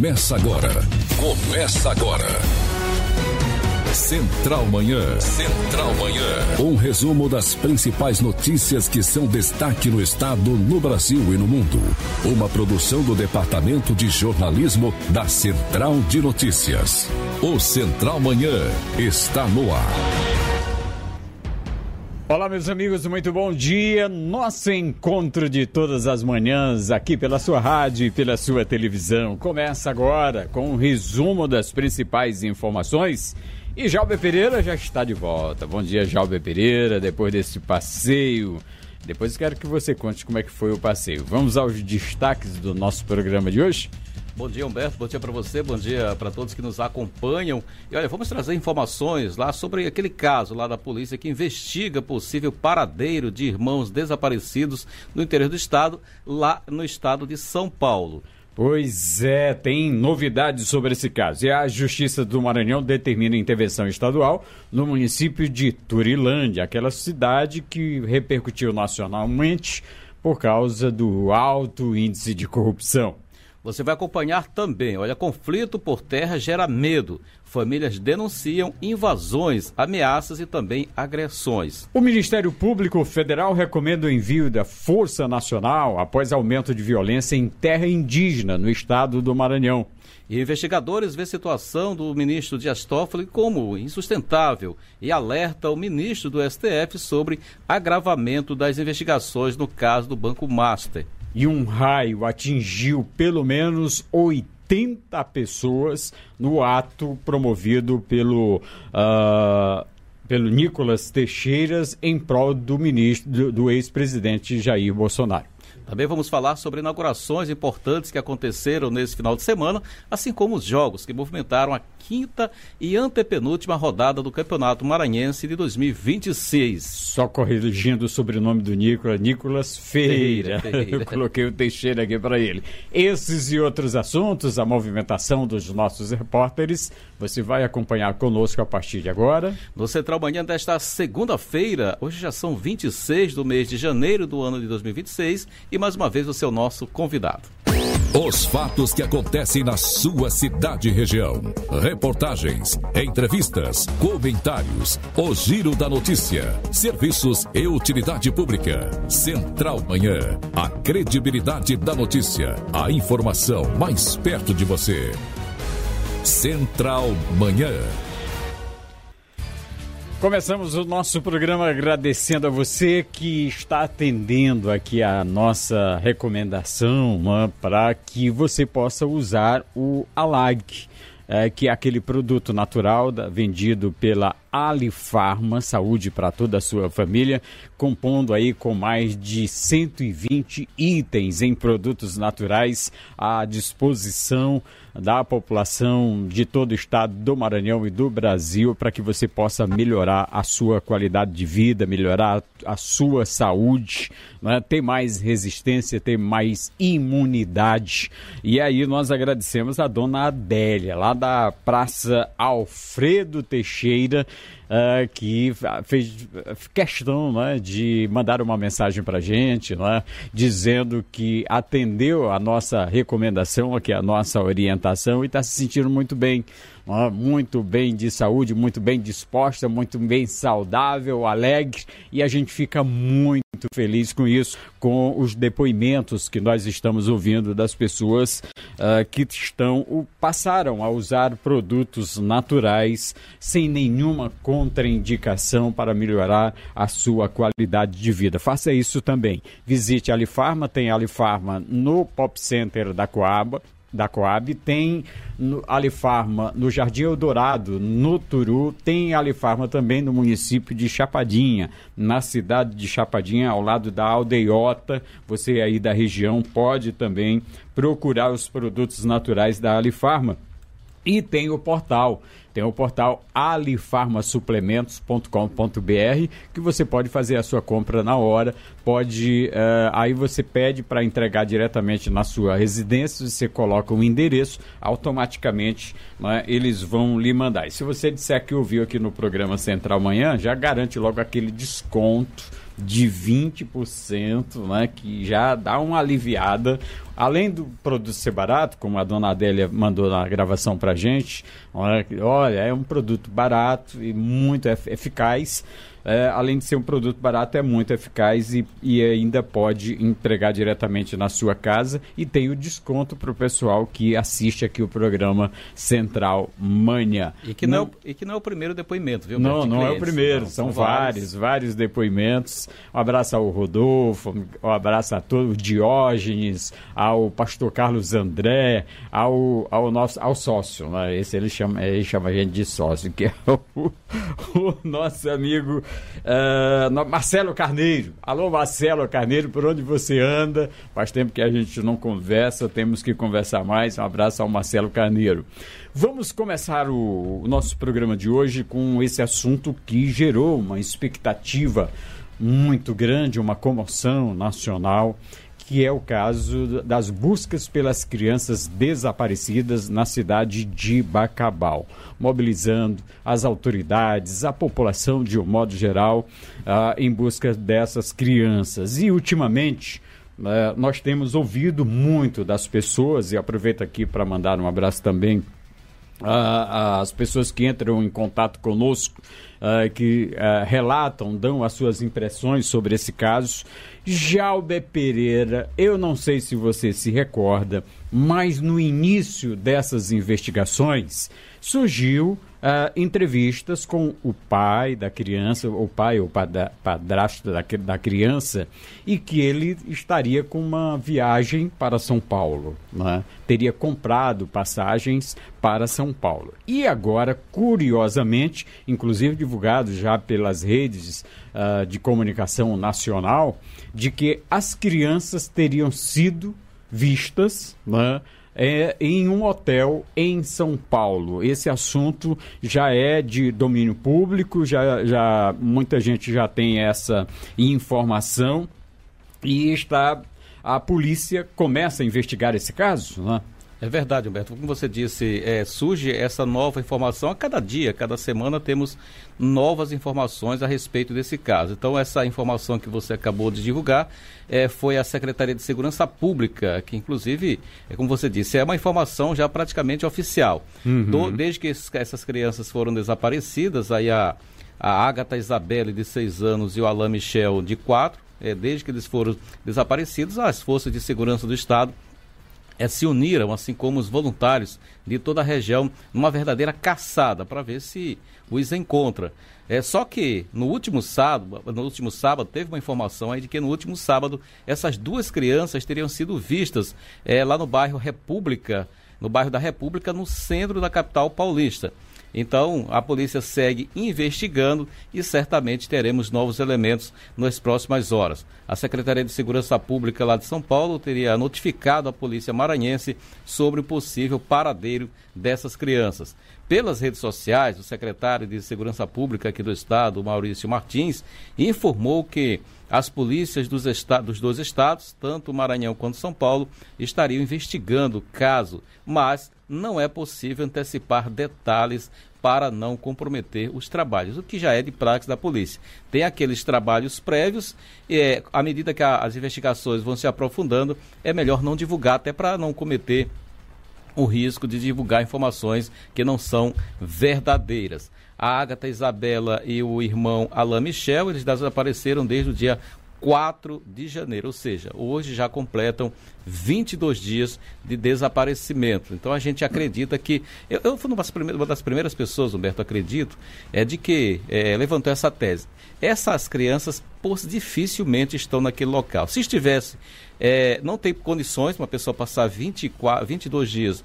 Começa agora. Central Manhã. Central Manhã. Um resumo das principais notícias que são destaque no estado, no Brasil e no mundo. Uma produção do Departamento de Jornalismo da Central de Notícias. O Central Manhã está no ar. Olá, meus amigos, muito bom dia. Nosso encontro de todas as manhãs aqui pela sua rádio e pela sua televisão começa agora com um resumo das principais informações. E Jalber Pereira já está de volta. Bom dia, Jalber Pereira, depois desse passeio. Depois quero que você conte como é que foi o passeio. Vamos aos destaques do nosso programa de hoje? Bom dia, Humberto, bom dia para você, bom dia para todos que nos acompanham. E olha, vamos trazer informações lá sobre aquele caso lá da polícia que investiga possível paradeiro de irmãos desaparecidos no interior do estado, lá no estado de São Paulo. Pois é, tem novidades sobre esse caso. E a Justiça do Maranhão determina intervenção estadual no município de Turilândia, aquela cidade que repercutiu nacionalmente por causa do alto índice de corrupção. Você vai acompanhar também, olha, conflito por terra gera medo. Famílias denunciam invasões, ameaças e também agressões. O Ministério Público Federal recomenda o envio da Força Nacional após aumento de violência em terra indígena no estado do Maranhão. E investigadores vê a situação do ministro Dias Toffoli como insustentável e alerta o ministro do STF sobre agravamento das investigações no caso do Banco Master. E um raio atingiu pelo menos 80 pessoas no ato promovido pelo Nicolas Teixeira em prol do ex-presidente Jair Bolsonaro. Também vamos falar sobre inaugurações importantes que aconteceram nesse final de semana, assim como os jogos que movimentaram a quinta e antepenúltima rodada do Campeonato Maranhense de 2026. Só corrigindo o sobrenome do Nicolas Ferreira. Eu coloquei o Teixeira aqui para ele. Esses e outros assuntos, a movimentação dos nossos repórteres, você vai acompanhar conosco a partir de agora. No Central Manhã desta segunda-feira, hoje já são 26 do mês de janeiro do ano de 2026 e mais uma vez você é o nosso convidado. Os fatos que acontecem na sua cidade e região. Reportagens, entrevistas, comentários. O Giro da Notícia. Serviços e utilidade pública. Central Manhã. A credibilidade da notícia. A informação mais perto de você. Central Manhã. Começamos o nosso programa agradecendo a você que está atendendo aqui a nossa recomendação, né, para que você possa usar o Alag, que é aquele produto natural vendido pela Alifarma, saúde para toda a sua família, compondo aí com mais de 120 itens em produtos naturais à disposição da população de todo o estado do Maranhão e do Brasil, para que você possa melhorar a sua qualidade de vida, melhorar a sua saúde, né? Ter mais resistência, ter mais imunidade. E aí nós agradecemos a dona Adélia, lá da Praça Alfredo Teixeira, que fez questão, né, de mandar uma mensagem para a gente, né, dizendo que atendeu a nossa recomendação, aqui a nossa orientação, e está se sentindo muito bem de saúde, muito bem disposta, muito bem saudável, alegre, e a gente fica muito feliz com isso, com os depoimentos que nós estamos ouvindo das pessoas que passaram a usar produtos naturais sem nenhuma contraindicação para melhorar a sua qualidade de vida. Faça isso também. Visite a Alifarma, tem a Alifarma no Pop Center da Coab, tem Alifarma no Jardim Eldorado, no Turu, tem Alifarma também no município de Chapadinha, na cidade de Chapadinha, ao lado da Aldeiota. Você aí da região pode também procurar os produtos naturais da Alifarma. E tem o portal tem o portal alifarmasuplementos.com.br, que você pode fazer a sua compra na hora, aí você pede para entregar diretamente na sua residência, você coloca um endereço, automaticamente, né, eles vão lhe mandar. E se você disser que ouviu aqui no programa Central Manhã, já garante logo aquele desconto de 20%, né, que já dá uma aliviada. Além do produto ser barato, como a dona Adélia mandou na gravação pra gente, olha, é um produto barato e muito eficaz. Além de ser um produto barato, é muito eficaz e ainda pode entregar diretamente na sua casa, e tem o desconto para o pessoal que assiste aqui o programa Central Manhã. E que não é o primeiro depoimento, viu? Não é o primeiro, são vários depoimentos. Um abraço ao Rodolfo, um abraço a todo o Diógenes, ao pastor Carlos André, ao sócio, né? Esse ele chama a gente de sócio, que é o nosso amigo Marcelo Carneiro. Alô, Marcelo Carneiro, por onde você anda? Faz tempo que a gente não conversa, temos que conversar mais. Um abraço ao Marcelo Carneiro. Vamos começar o nosso programa de hoje com esse assunto que gerou uma expectativa muito grande, uma comoção nacional, que é o caso das buscas pelas crianças desaparecidas na cidade de Bacabal, mobilizando as autoridades, a população de um modo geral, em busca dessas crianças. E, ultimamente, nós temos ouvido muito das pessoas, e aproveito aqui para mandar um abraço também às pessoas que entram em contato conosco, que relatam, dão as suas impressões sobre esse caso. Jalber Pereira, eu não sei se você se recorda, mas no início dessas investigações surgiu entrevistas com o pai da criança, o pai ou padrasto da criança, e que ele estaria com uma viagem para São Paulo, né? Teria comprado passagens para São Paulo. E agora, curiosamente, inclusive divulgado já pelas redes de comunicação nacional, de que as crianças teriam sido vistas, né, em um hotel em São Paulo. Esse assunto já é de domínio público, já muita gente já tem essa informação, e a polícia começa a investigar esse caso, né? É verdade, Humberto. Como você disse, surge essa nova informação a cada dia, cada semana temos novas informações a respeito desse caso. Então, essa informação que você acabou de divulgar foi a Secretaria de Segurança Pública, que inclusive, como você disse, é uma informação já praticamente oficial. Uhum. Desde que essas crianças foram desaparecidas, aí a Ágata Isabelle, de 6 anos, e o Alain Michel, de 4, desde que eles foram desaparecidos, as forças de segurança do Estado se uniram, assim como os voluntários de toda a região, numa verdadeira caçada para ver se os encontra. Só que no último sábado, teve uma informação aí de que no último sábado essas 2 crianças teriam sido vistas lá no bairro da República, no centro da capital paulista. Então, a polícia segue investigando e certamente teremos novos elementos nas próximas horas. A Secretaria de Segurança Pública lá de São Paulo teria notificado a polícia maranhense sobre o possível paradeiro dessas crianças. Pelas redes sociais, o secretário de Segurança Pública aqui do estado, Maurício Martins, informou que as polícias dos 2 estados, tanto Maranhão quanto São Paulo, estariam investigando o caso, mas não é possível antecipar detalhes para não comprometer os trabalhos, o que já é de praxe da polícia. Tem aqueles trabalhos prévios e, à medida que as investigações vão se aprofundando, é melhor não divulgar, até para não cometer o risco de divulgar informações que não são verdadeiras. A Ágata Isabela e o irmão Alain Michel, eles desapareceram desde o dia 4 de janeiro, ou seja, hoje já completam 22 dias de desaparecimento. Então a gente acredita que, eu fui uma das primeiras pessoas, Humberto, acredito, de que levantou essa tese. Essas crianças dificilmente estão naquele local. Se estivesse, não tem condições uma pessoa passar 22 dias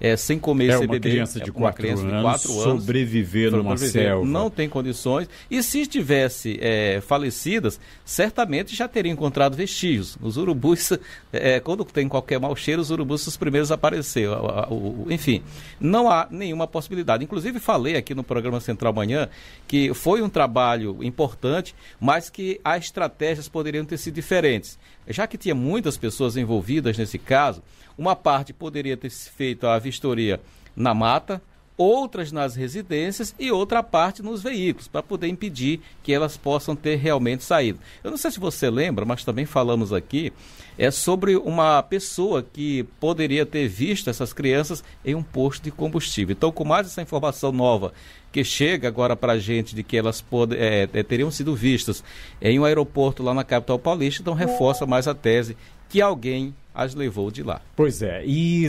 sem comer e sem beber. Criança de 4 anos sobreviver numa selva. Não tem condições. E se tivesse falecidas, certamente já teria encontrado vestígios. Os urubus, quando tem qualquer mau cheiro, os urubus são os primeiros a aparecer. Enfim, não há nenhuma possibilidade. Inclusive, falei aqui no programa Central Manhã que foi um trabalho importante, mas que as estratégias poderiam ter sido diferentes. Já que tinha muitas pessoas envolvidas nesse caso, uma parte poderia ter feito a vistoria na mata, outras nas residências e outra parte nos veículos, para poder impedir que elas possam ter realmente saído. Eu não sei se você lembra, mas também falamos aqui, sobre uma pessoa que poderia ter visto essas crianças em um posto de combustível. Então, com mais essa informação nova que chega agora para a gente de que elas teriam sido vistas em um aeroporto lá na capital paulista, então reforça mais a tese que alguém as levou de lá. Pois é, e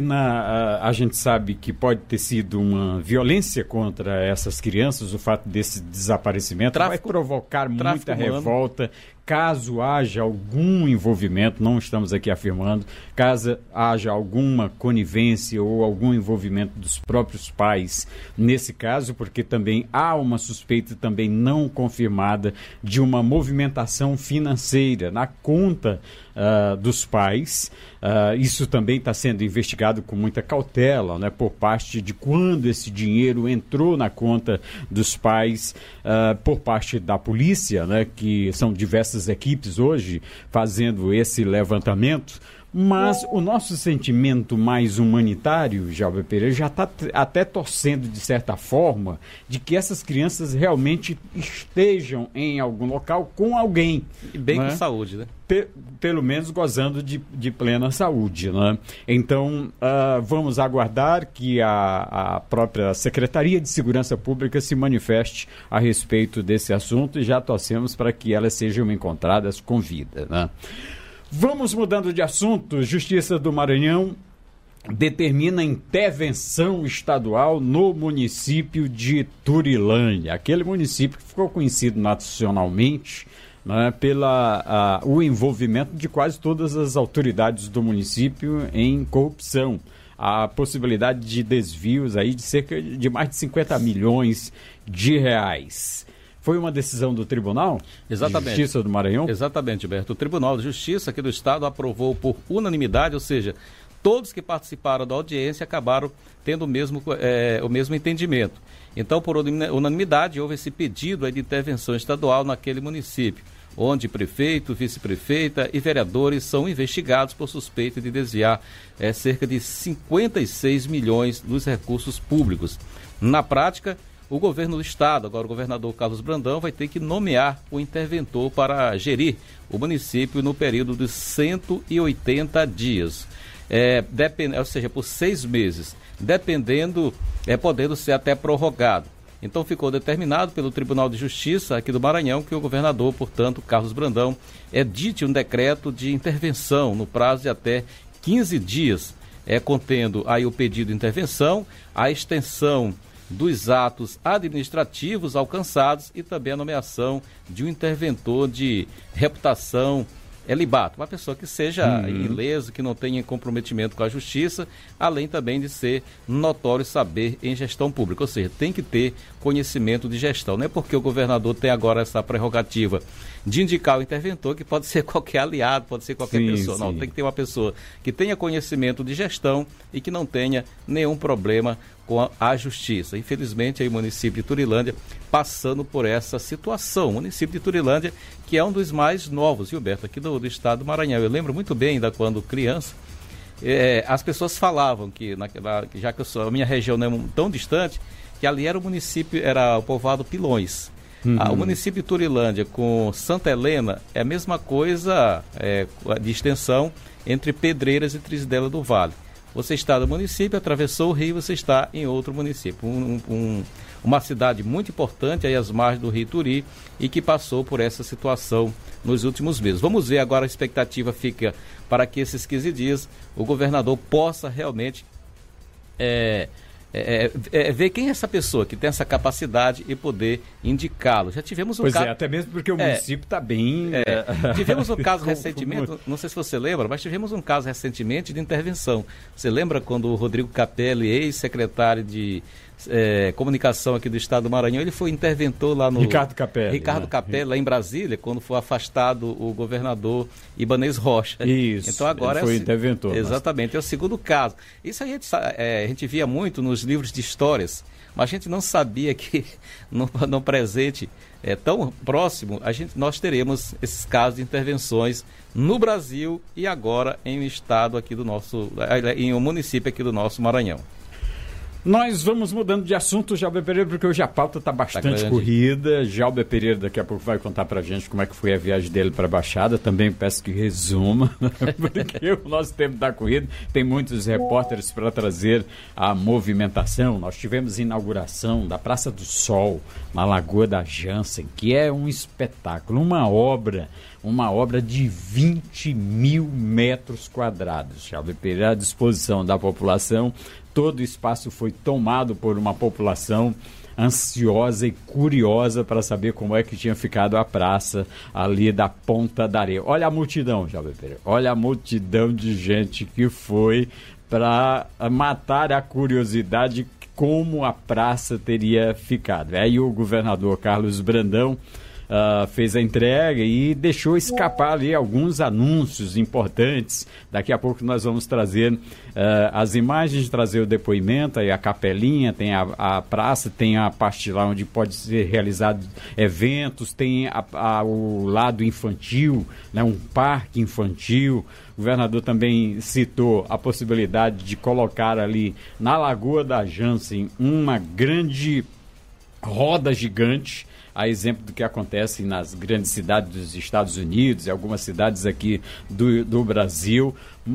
a gente sabe que pode ter sido uma violência contra essas crianças, o fato desse desaparecimento vai provocar muita revolta, caso haja algum envolvimento, não estamos aqui afirmando, caso haja alguma conivência ou algum envolvimento dos próprios pais nesse caso, porque também há uma suspeita também não confirmada de uma movimentação financeira na conta dos pais. Isso também está sendo investigado com muita cautela, né, por parte de quando esse dinheiro entrou na conta dos pais, por parte da polícia, né, que são diversas equipes hoje fazendo esse levantamento. Mas o nosso sentimento mais humanitário, Jalber Pereira, já está até torcendo, de certa forma, de que essas crianças realmente estejam em algum local com alguém. E bem, né? Com saúde, né? Pelo menos gozando de plena saúde, né? Então, vamos aguardar que a própria Secretaria de Segurança Pública se manifeste a respeito desse assunto e já torcemos para que elas sejam encontradas com vida, né? Vamos mudando de assunto. Justiça do Maranhão determina intervenção estadual no município de Turilândia, aquele município que ficou conhecido nacionalmente, né, o envolvimento de quase todas as autoridades do município em corrupção. A possibilidade de desvios aí de cerca de mais de 50 milhões de reais. Foi uma decisão do Tribunal de Justiça do Maranhão? Exatamente, Gilberto. O Tribunal de Justiça aqui do Estado aprovou por unanimidade, ou seja, todos que participaram da audiência acabaram tendo o mesmo entendimento. Então, por unanimidade, houve esse pedido aí de intervenção estadual naquele município, onde prefeito, vice-prefeita e vereadores são investigados por suspeita de desviar cerca de 56 milhões dos recursos públicos. Na prática, o governo do estado, agora o governador Carlos Brandão, vai ter que nomear o interventor para gerir o município no período de 180 dias, ou seja, por 6 meses, dependendo, podendo ser até prorrogado. Então ficou determinado pelo Tribunal de Justiça aqui do Maranhão que o governador, portanto, Carlos Brandão, edite um decreto de intervenção no prazo de até 15 dias, contendo aí o pedido de intervenção, a extensão dos atos administrativos alcançados e também a nomeação de um interventor de reputação libato, uma pessoa que seja ileso, que não tenha comprometimento com a justiça, além também de ser notório saber em gestão pública, ou seja, tem que ter conhecimento de gestão. Não é porque o governador tem agora essa prerrogativa de indicar o interventor que pode ser qualquer aliado, pode ser qualquer pessoa. Não, tem que ter uma pessoa que tenha conhecimento de gestão e que não tenha nenhum problema com a justiça. Infelizmente, aí o município de Turilândia passando por essa situação. O município de Turilândia, que é um dos mais novos, Gilberto, aqui do estado do Maranhão. Eu lembro muito bem, ainda quando criança, as pessoas falavam que, já que a minha região não é tão distante, que ali era o povoado Pilões. O município de Turilândia com Santa Helena é a mesma coisa de extensão entre Pedreiras e Trizidela do Vale. Você está no município, atravessou o rio, você está em outro município. Uma cidade muito importante, aí às margens do Rio Turi, e que passou por essa situação nos últimos meses. Vamos ver agora, a expectativa fica para que esses 15 dias o governador possa realmente ver quem é essa pessoa que tem essa capacidade e poder indicá-lo. Já tivemos um caso... até mesmo porque o município está bem... Tivemos um caso recentemente, não sei se você lembra, mas tivemos um caso recentemente de intervenção. Você lembra quando o Rodrigo Capelli, ex-secretário de comunicação aqui do estado do Maranhão, ele foi interventor lá no... Ricardo Capelli, lá em Brasília, quando foi afastado o governador Ibanez Rocha. Isso, então agora ele foi interventor. Exatamente, é o segundo caso. Isso a gente via muito nos livros de histórias, mas a gente não sabia que no presente tão próximo, nós teremos esses casos de intervenções no Brasil e agora em um estado aqui do nosso, em um município aqui do nosso Maranhão. Nós vamos mudando de assunto, Jalber Pereira, porque hoje a pauta está bastante corrida. Jalber Pereira daqui a pouco vai contar para a gente como é que foi a viagem dele para a Baixada. Também peço que resuma, porque o nosso tempo está corrido. Tem muitos repórteres para trazer a movimentação. Nós tivemos inauguração da Praça do Sol, na Lagoa da Jansen, que é um espetáculo, uma obra de 20 mil metros quadrados. Jalber Pereira à disposição da população. Todo o espaço foi tomado por uma população ansiosa e curiosa para saber como é que tinha ficado a praça ali da Ponta da Areia. Olha a multidão, Jalber Pereira. Olha a multidão de gente que foi para matar a curiosidade de como a praça teria ficado. Aí o governador Carlos Brandão fez a entrega e deixou escapar ali alguns anúncios importantes. Daqui a pouco nós vamos trazer as imagens, trazer o depoimento, aí a capelinha, tem a praça, tem a parte lá onde pode ser realizado eventos, tem o lado infantil, né, um parque infantil. O governador também citou a possibilidade de colocar ali na Lagoa da Jansen uma grande roda gigante, a exemplo do que acontece nas grandes cidades dos Estados Unidos e algumas cidades aqui do Brasil.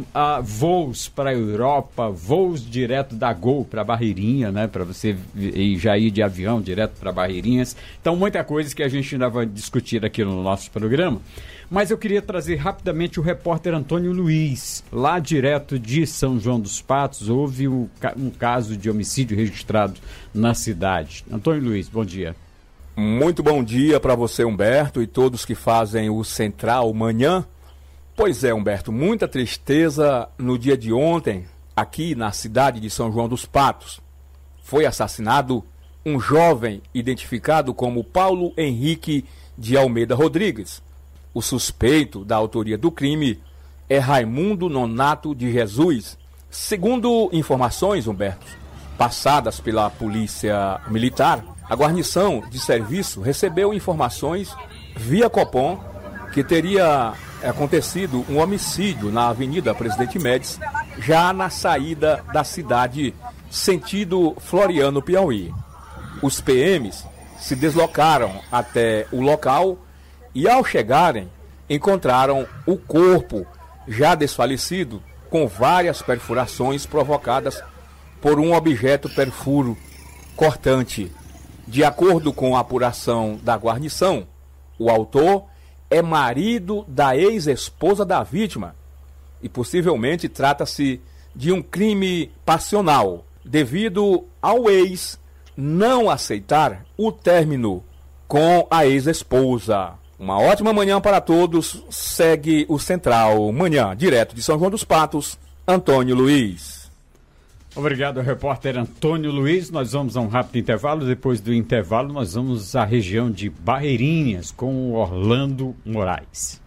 Voos para a Europa, voos direto da Gol para Barreirinha, né, para você já ir de avião direto para Barreirinhas. Então, muita coisa que a gente ainda vai discutir aqui no nosso programa. Mas eu queria trazer rapidamente o repórter Antônio Luiz, lá direto de São João dos Patos. Houve um caso de homicídio registrado na cidade. Antônio Luiz, bom dia. Muito bom dia para você, Humberto, e todos que fazem o Central Manhã. Pois é, Humberto, muita tristeza no dia de ontem, aqui na cidade de São João dos Patos. Foi assassinado um jovem identificado como Paulo Henrique de Almeida Rodrigues. O suspeito da autoria do crime é Raimundo Nonato de Jesus. Segundo informações, Humberto, passadas pela Polícia Militar, a guarnição de serviço recebeu informações via Copom que teria acontecido um homicídio na Avenida Presidente Médici, já na saída da cidade, sentido Floriano, Piauí. Os PMs se deslocaram até o local e, ao chegarem, encontraram o corpo já desfalecido, com várias perfurações provocadas por um objeto perfuro cortante. De acordo com a apuração da guarnição, o autor é marido da ex-esposa da vítima e possivelmente trata-se de um crime passional, devido ao ex não aceitar o término com a ex-esposa. Uma ótima manhã para todos. Segue o Central Manhã, direto de São João dos Patos, Antônio Luiz. Obrigado, repórter Antônio Luiz. Nós vamos a um rápido intervalo. Depois do intervalo, nós vamos à região de Barreirinhas com o Orlando Moraes.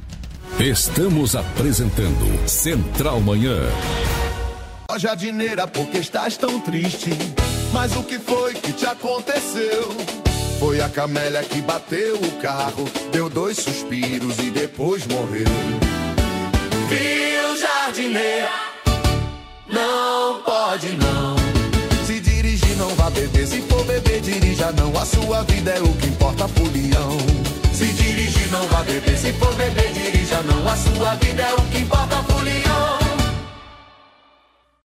Estamos apresentando Central Manhã. Ó jardineira, por que estás tão triste? Mas o que foi que te aconteceu? Foi a camélia que bateu o carro, deu 2 suspiros e depois morreu. Viu, jardineira? Não pode não. Se dirigir não vá beber, se for beber dirija não. A sua vida é o que importa, folião. Se dirigir não vá beber, se for beber dirija não. A sua vida é o que importa, folião.